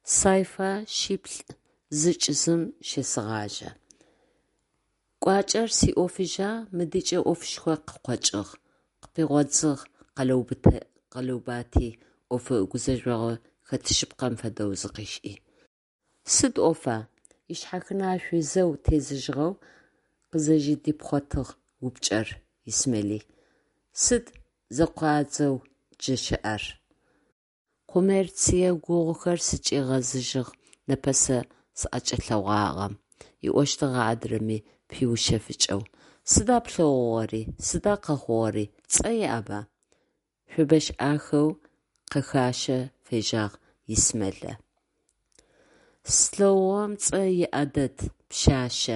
Сайфа шиплъ зыкӏызым щесыгъажьэ. Кӏуакӏэр сиӏофыжьа мыдыкӏэ ӏофышхо къыкъокӏыгъ, къыпегъодзыгъ къэлэубати ӏофэ гузэжъогъэ хэтышъыпкъэм фэдэу зыкъищыӏи. Сыд ӏофа? Ишъхьэхынашъу зэу тезыжьыгъэу къызэжьидипхъотыгъ упкӏэр Исмэли. Сыд зэкъуадзэу джы щыӏэр? Коммерцие гугъухэр сыкӏегъэзыжьыгъ нэпэсэ сыӏэкӏэлъэгъуагъэм. Иӏощтыгъэ адрэми пиущэфыкӏэу. Сыда плъэгъугъэри? Сыда къэхъугъэри? Цӏэ иӏэба? Шъуибэшӏахэу къэхащэ фежьагъ Исмэлэ. Слъэгъугъэм цӏэ иӏэдэт пщащэ.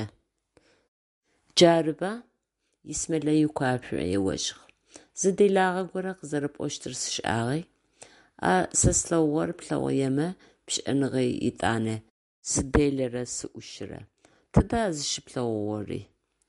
Джарыба? Исмэлэ икуашъо еожьыгъ. Зыделагъэ горэ къызэрэпӏощтыр сшӏагъи. Сэ слъэгъугъэр плъэгъоемэ пшӏэныгъэ итӏанэ сыделэрэ сыӏущырэ. Тыда зыщыплъэгъугъэри?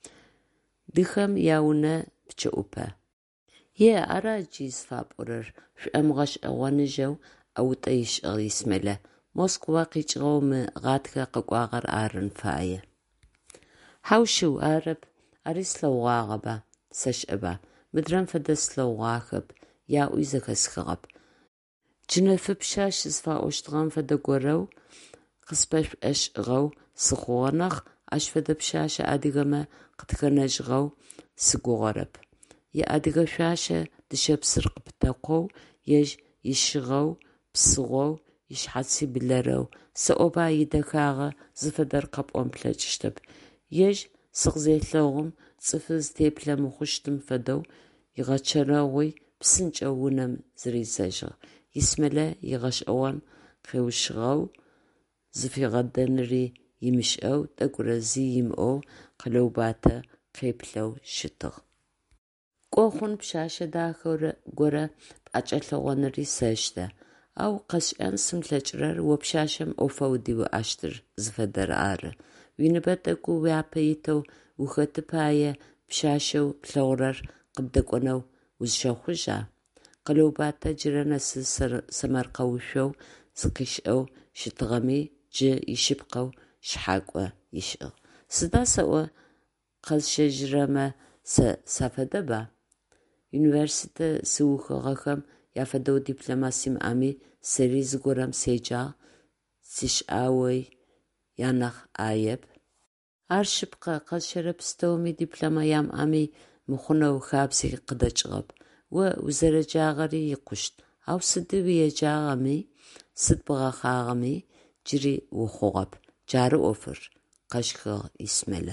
Дыхэм яунэ пчъэӏупэ. Ара джи зыфапӏорэр. Шъуӏэмыгъэшӏэгъоныжьэу ӏэутӏэ ишӏыгъ Исмэлэ. Москва къикӏыгъэу мы гъатхэ къэкӏуагъэр арын фае. Хьаущыу арэп. Ари слъэгъуагъэба? Сэшӏэба? Мыдрэм фэдэ слъэгъуахэп. Яӏуи зэхэсхыгъэп. Джынэфыпщащ зыфаӏощтыгъэм фэдэ горэу къыспэшӏуэшӏыгъэу сыхъугъэнагъ ащ фэдэ пщащэ адыгэмэ къытхэнэжьыгъэу сыгугъэрэп. Адыгэ шъуащэ дышъэпсыр къыпытэкъоу, ежь ищыгъэу, псыгъоу, ишъхьаци блэрэу, сэӏоба идэхагъэ зыфэдэр къэпӏон плъэкӏыщтэп. Ежь сыкъызелъэгъум цӏыфы зытеплъэ мыхъущтым фэдэу игъэчэрэгъуи псынкӏэ унэм зыризэжьыгъ. Исмэлэ игъэшӏэгъон къеущыгъэу, зыфигъэдэнри имышӏэу, тӏэкӏурэзи имыӏэу къэлэубатэ къеплъэу щытыгъ. Кӏо хъун пщащэ дахэ горэ пӏакӏэлъэгъоныри сэщтэ. Ау къэсшӏэн сымылъэкӏырэр о пщащэм ӏофэ удиуӏащтыр зыфэдэр ары. Уиныбэ тӏэкӏу уяпэ итэу ухэты пае пщащэу плъэгъурэр къыбдэкӏонэу узыщэхъужьа? Къэлэубатэ джырэ нэсы сэмэркъэушъоу зыкъищыӏэу щытыгъэми джы ищыпкъэу шъхьакӏо ишӏыгъ. Сыда сэӏо къэсщэжьырэмэ сафэдэба? Университет сыухыгъэхэм яфэдэу дипломэ симыӏэми сэри зыгорэм седжагъ. Сишӏауи янахь ӏаеп. Ар шъыпкъэ къэсщэрэ пстэуми дипломэ ямыӏэми мыхъунэу хабзи къыдэкӏыгъэп. О узэрэджагъэри икъущт. Ау сыди уеджагъэми, сыд бгъэхьагъэми джыри ухъугъэп. Джары ӏофыр, къэшхыгъ Исмэлэ.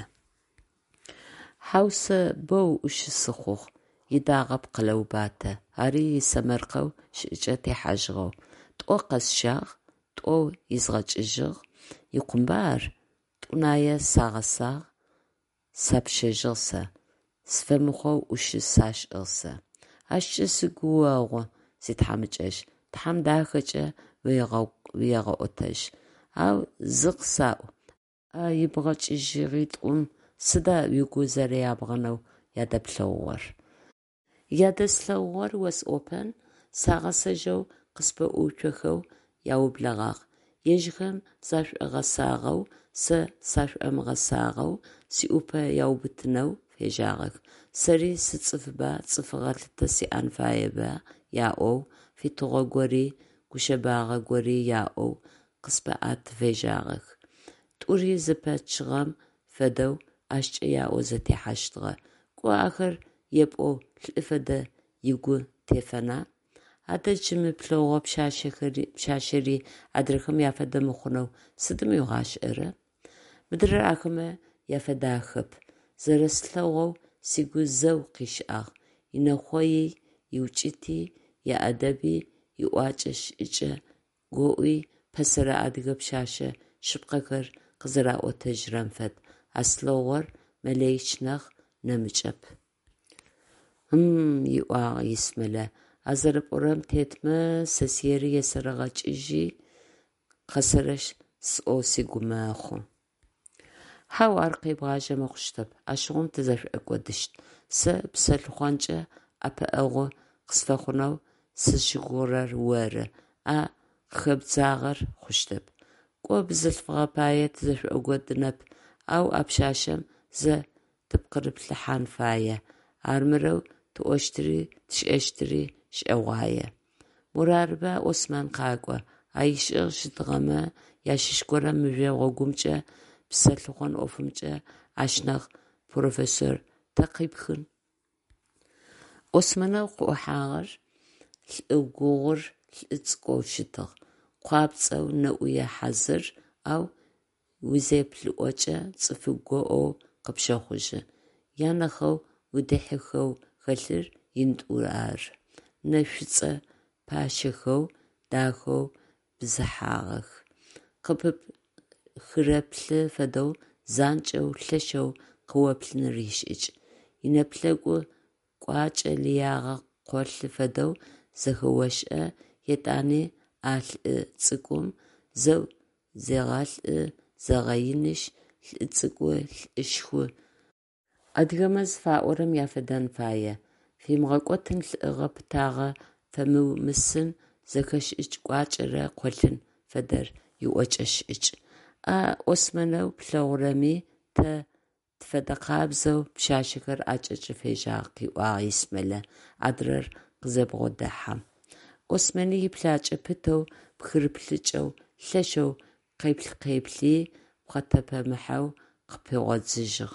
Хьау сэ бэу ӏущысыхъугъ. Идагъэп къэлэубатэ. Ари исэмэркъэу щыӏыкӏэ техьажьыгъэу. Тӏо къэсщагъ, тӏоу изгъэкӏыжьыгъ. Икъумбар тӏунае сагъэсагъ, сапщэжьыгъ сэ. Сфэмыхъоу ӏущы сашӏыгъ сэ. Ащкӏэ сыгугъэгъу зитхьамыкӏэщ. Тхьам дахэкӏэ уегъэӏотэжь. Ау зы къысаӏу. Ибгъэкӏыжьыгъитӏум сыда уигу зэреябгъэнэу ядэплъэгъугъэр? Ядэслъэгъугъэр осӏопэн сагъэсэжьэу къыспэӏуцохэу яублэгъагъ. Ежьхэм зашӏуэгъэсагъэу, сэ сашӏуэмыгъэсагъэу сиӏупэ яубытынэу фежьагъэх. Сэри сыцӏыфыба, цӏыфыгъэлъытэ сиӏэн фаеба яӏоу, фитыгъэ гори, гушъэбагъэ гори яӏоу къыспэӏат фежьагъэх. Тӏури зэпэчъыгъэм фэдэу ащкӏэ яӏо зэтехьащтыгъэ. Кӏо ахэр епӏоу лӏы фэдэ игу тефэна? Адэ джымыплъэгъо пщащэри адрхэм яфэдэ мыхъунэу сыдым уигъашӏэрэ? Мыдрэр ахэмэ яфэдахэп. Зэрэслъэгъоу сигу зэу къищыӏагъ. Инэхъои, иукӏыти, иадэби, иӏуакӏэ щыӏыкӏэ, гоӏуи пэсэрэ адыгэ пщащэ шъыпкъэхэр къызэраӏотэжьырэм фэд. Аслъэгъор мэлэищ нахь нэмыкӏэп. Иӏуагъ Исмэлэ. Азэрэпӏорэм тетмэ сэ сери есэрэгъэкӏыжьи къэсэрэщ сӏоу сигу мэхъу. Хьау ар къебгъажьэмэ хъущтэп. Ащыгъом тызэшъуӏэкӏодыщт. Сэ псэлъыхъуанкӏэ ӏэпыӏэгъу къысфэхъунэу сызщыгугъэрэр оры. Хэбдзагъэр хъущтэп. قو بزلفغا باية تزشو دنب أو أبشاشم زا تبقرب لحان فاية أرمرو تؤشتري تشأشتري شأواية مراربا أسمان قاقوا أيشغ شدغما ياششكورا مجوى غوغمجا بسالخون أوفمجا أشنغ بروفيسور تقيبخن أسمانا قوحاغر الأوغور الاتسقو شدغ قابصو نوية حزر أو وزيب لؤجا تصفقو أو قبشاخوجا يانخو ودحخو خلر يندورار نفشصة باشخو داخو بزحاغخ قبب خرابل فدو زانجو لشو قوابل نريشج ينبلغو قواج لياغ قول فدو زخوشأ يتاني آل تسقوم زو زغال زغاينش تسقو الاشخو أدغمز فاورم يافدان فايا في مغاقوتن الإغاب تاغا فمو مسن زكش إج قواج را قولن فدر يوجش إج أسمنو بلغرمي تفدقابزو بشاشكر أجج فيجاقي وعيسملا أدرر قزبغو دحام أسمني بلاج بتو بخربلجو لشو قيبلي بخطب محاو قبيغوت زيجغ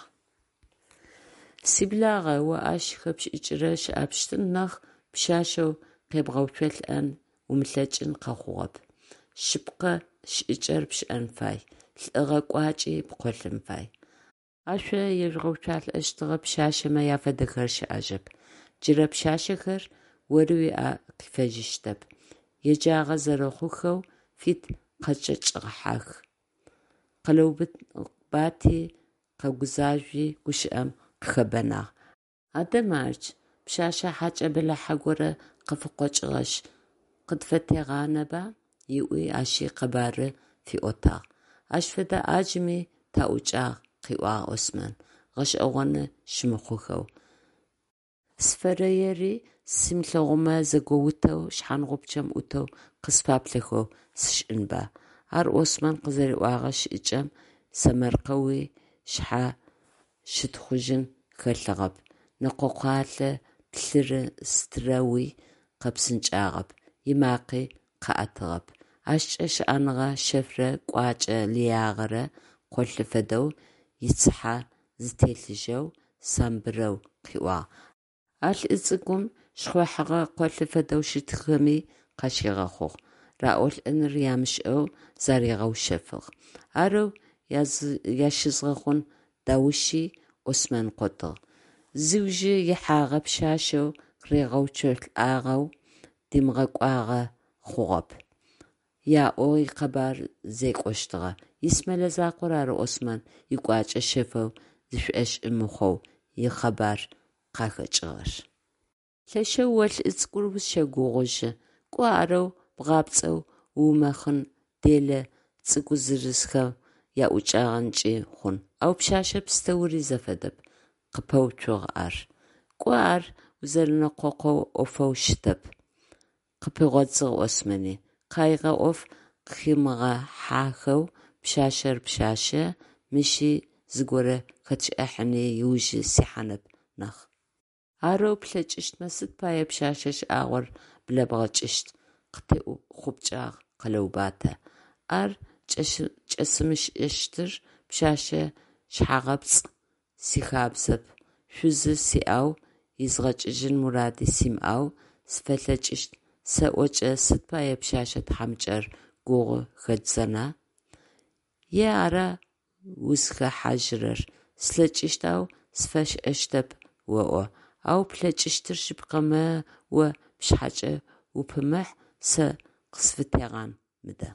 سيبلاغا وأشخبش إجراش أبشتنخ بشاشو قيبغوشل أن وملاجن قخوغب شبقى شإجر بش أنفاي الإغاقواجي بقولن فاي أشوى يرغوشال أشتغى بشاشة ما يافدكرش أجب جرى بشاشكر وروي كفاجشتب يجاغ زرخوخو فيت قجج غحاخ قلوبت باتي قوزاجي وشأم خبنا أدمارج بشاشة حاجة بلا حقورة قفقوش غش قد فتي غانبا يوي أشي قبار في أوتاغ أشفدا أجمي تاوجاغ قيوا أسمان غش أغن شمخوخو سفريري سملغما زقوتو شحان غبجم أوتو قصبابلخو سشنبا أر أسمان قزر واغش إجم سمرقوي شحا شتخجن خلغب نقوقال بلر ستراوي قبسنجاغب يماقي قاتغب أش أنغا شفرة قواج لياغرة قول فدو يتسحى زتيلجو سامبرو قوا الإزقوم شخوحغا قول فدو شتخمي قاشيغاخوغ راول إن ريامش أو زاريغو شفغ أرو ياشزغخون داوشي أسمان قطغ زوجي يحاغ بشاشو ريغو تشوت آغو دمغق آغا خوغب يا أوي قبار زيك أشتغا يسمى زاقرار أسمان يقواج الشفو زفاش امخو يخبار قاكجغر لشوال إزقور بشاقوغج قوارو بغابتو ومخن ديلا تسقو زرسخا يا أوجاغنجي خون أو بشاشة بستوري زفدب قبو تشوغار قوار وزرنا قوقو أوفو شتب قبيغوتزغ أسماني قايغا أوف قيمغا حاخو بشاشة مشي زغورة كتش أحني يوجي سيحانب نخ أرو بلجشت مسد بايا بشاشش آغور بلبغجشت قطئو خوبجاغ قلوباتا أر جسمش اشتر بشاشة شحاغبص سيخابزب شوز سيأو يزغججن مرادي سيمأو سفلجشت سأوجه ستبايا بشاشة حمجر قوغ خدزنا يا أرى وزخ حجرر سلجشتاو سفش اشتب وأو أو بلجشتر شبقما وبشحاجة وبمح قصفتيغان مدى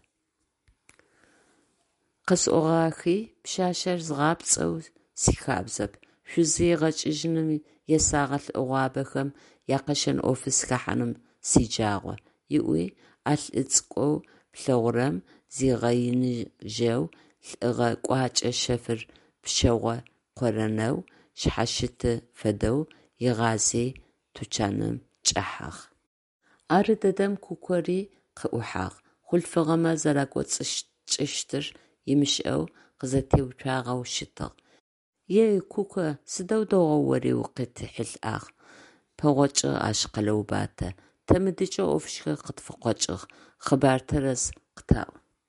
قص أغاخي بشاشر زغابصو سيخابزب شوزي غججنم يساغل أغابخم يقشن أوفس كحنم سيجاغو يوي الاتسقو بلغرم زيغين جو الإغا قواج الشفر بشوغ قرنو شحشت فدو يغازي توچانم جحاغ أرددم كوكوري قوحاغ خلفغما زراقوت тшӏыщтыр имышӏэу къызэтеуцуагъэу щытыгъ. Кукэ, сыдэу дэгъоу ори укъытехьылӏагъ? Пэгъокӏы ащ Къэлэубатэ. Тэмыдыкӏэ ӏофышхэр къытфыкъокӏыгъ. Хъыбар тэрэз къытаӏо.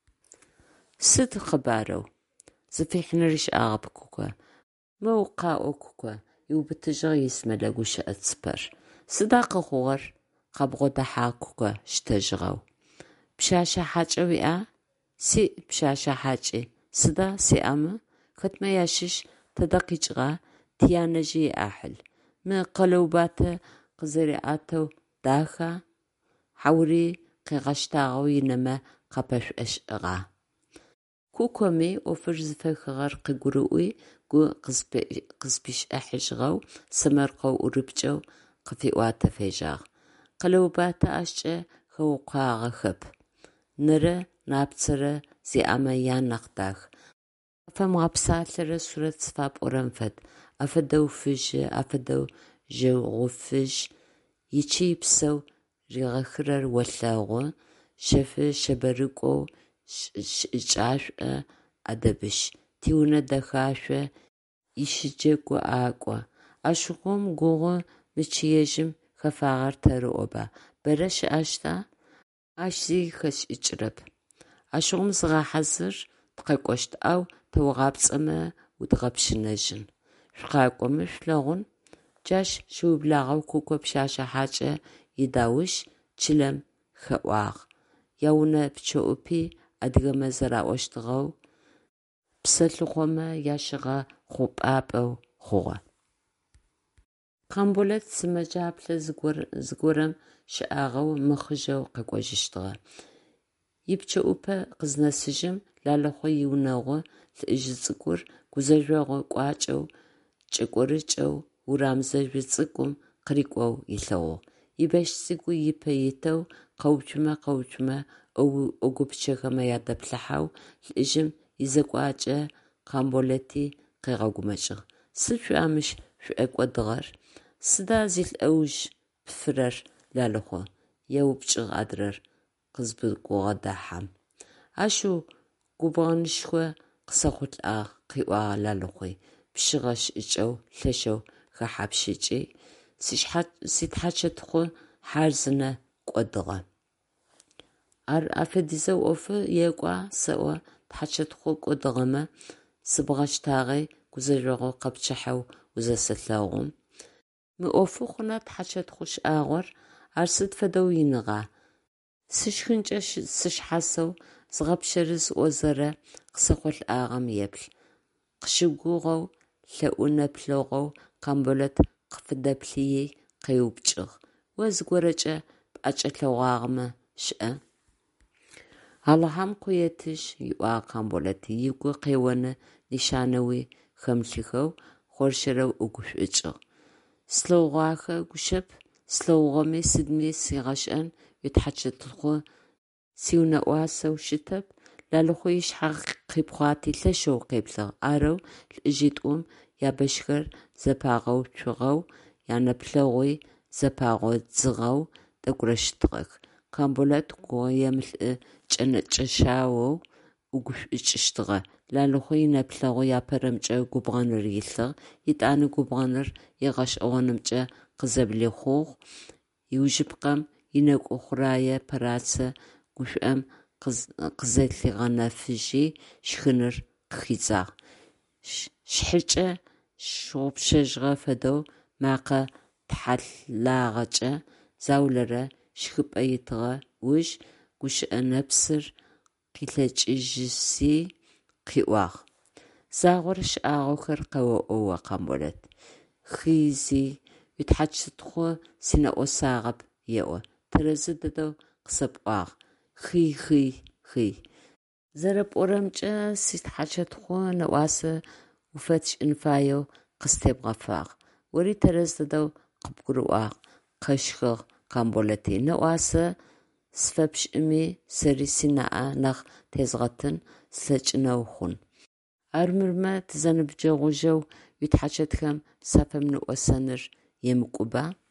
Сыд хъыбарэу? Зыфихьыныр щыӏагъэп Кукэ. Мэ укъаӏо Кукэ, иубытыжьыгъ ис мэлэгущыӏэ цыпэр. Сыда къыхъугъэр? Къэбгъодыхьагъ Кукэ щтэжьыгъэу. Пшъашъэ хьакӏэ уиӏа? Сиӏ пшъашъэ хьакӏи. Сыда сиӏамэ? Хэтмэ ящыщ тэдэ къикӏыгъа? Тянэжъи иӏахьыл. Мы Къэлэубатэ къызэриӏатэу даха? Хьаури къегъэщтагъэу инэмэ къапэшъуӏэшӏыгъа? Кукэми ӏофыр зыфэхыгъэр къыгурыӏуи гу къызпишӏэхьыжьыгъэу сэмэркъэу ӏурыпкӏэу къыфиӏуатэфежьагъ. Къэлэубатэ ащкӏэ хэукъуагъэхэп. Нэрэ напцэрэ зиӏамэ ян нахь дах. Афэм гъэпсалъэрэ сурэт зыфапӏорэм фэд. Афэдэу фыжьы, афэдэу жьэгъуфыжь, ичи-ипсэу ригъэхырэр олъэгъу, щэфы щэбэрыкӏоу кӏашӏо адэбыщ. Тиунэ дэхашъо, ищыджэгу акӏо. Ащыгъом гугъу мычыежьым хэфагъэр тэрыӏоба? Бэрэ щыӏэщта? Ащ зи хэшӏыкӏырэп. Ащыгъом зыгъэхьазыр тыкъэкӏощт, ау теугъапцӏэмэ удгъэпщынэжьын. Шъукъакӏоми шъулъэгъун? Джащ щыублагъэу Кукэ пшъашъэ хьакӏэ идаущ чылэм хэӏуагъ. Яунэ пчъэӏупи адыгэмэ зэраӏощтыгъэу псэлъыхъомэ ящыгъэ хъупӏапӏэу хъугъэ. Къамболэт сымэджаплъэ зыгорэм щыӏагъэу мэхъыжьэу къэкӏожьыщтыгъэ. Ипчъэӏупэ къызнэсыжьым Лалэхъо иунэгъо лӏыжъы цӏыкӏур гузэжъогъо кӏуакӏэу кӏэкӏорыкӏэу урамзэжъо цӏыкӏум къырикӏоу илъэгъугъ. Ибэщ цӏыкӏу ипэ итэу къэуцумэ ӏогупчэхэмэ ядэплъыхьэу лӏыжъым изэкӏуакӏэ Къамболэти къегъэгумэкӏыгъ. Сыд шъуамыщ шъуӏэкӏодыгъэр? Сыда зилӏэужь пфырэр Лалэхъо? Еупчӏыгъ адрэр къызбыгугъэ дахьэм. Ащу губгъэнышхо къысэхъулӏагъ, къиӏуагъ Лалэхъои. Пщыгъэ щыӏыкӏэу лъэшэу хэхьапщыкӏи ситхьачэтхъо хьарзынэ кӏодыгъэ. Ар афэдизэу ӏофы екӏуа сэӏо тхьачэтхъо кӏодыгъэмэ сыбгъэщтагъи гузэжъогъо къэпчыхьэу узэсэлъэгъум. Мы ӏофы хъуна тхьачэтхъо щыӏагъор? Ар сыд фэдэу иныгъа? Сышхынкӏэ сышъхьасэу зыгъэпщэрэ зыӏозэрэ къысэхъулӏагъэм еплъ. Къыщыгугъэу лъэӏунэ плъэгъоу Къамболэт къыфыдэплъыи къеупчӏыгъ. О зыгорэкӏэ пӏакӏэлъэгъуагъэмэ щыӏэ? Алыхьам къуетыжь, иӏуагъ Къамболэт. Игу къеоны нишанэуи хэмылъыхэу хъорщэрэу ыгушӏукӏыгъ. Слъэгъуахэ гущэп. Слъэгъугъэми сыдми сигъэшӏэн уитхьачэтхъо сиунэӏуасэу щытэп. Лалэхъо ишъхьэ къипхъуати лъэшэу къеплъыгъ. Арэу лӏыжъитӏум ябэщхэр зэпагъэуцугъэу янэплъэгъуи зэпагъодзыгъэу тӏэкӏурэ щытыгъэх. Къамболэт гугъо емылъы кӏэнэкӏэщаоу ыгушӏукӏыщтыгъэ. Лалэхъо инэплъэгъу япэрэмкӏэ губгъэныр илъыгъ. Итӏанэ губгъэныр егъэшӏэгъонымкӏэ къызэблехъугъ. Иужьыпкъэм инэкӏо хъурае пэрацэ гушӏуэм къызэлъигъэнэфыжьи шхыныр къыхидзагъ. Шъхьыкӏэ шъугъупщэжьыгъэ фэдэу макъэ тхьалълагъэкӏэ заулэрэ шхыпӏэ итыгъэ ужь гущыӏэ нэпсыр къилъэкӏыжьыси къиӏуагъ. Загъор щыӏагъэхэр къеоӏоэ Къамболэт. Хызи уитхьачэтхъо синэӏосагъэп еӏо. Тэрэзы дэдэу къысэпӏуагъ. Хый. Зэрэпӏорэмкӏэ ситхьачэтхъо нэӏуасэ уфэтшӏын фаеу къыстебгъэфагъ. Ори тэрэз дэдэу къыбгурыӏуагъ. Къэшхыгъ Къамболэти. Нэӏуасэ сфэпшӏыми сэри синаӏэ нахь тезгъэтын слъэкӏынэу хъун. Армырмэ тызэныбджэгъужьэу уитхьачэтхэм сафэмныӏосэныр емыкӏуба?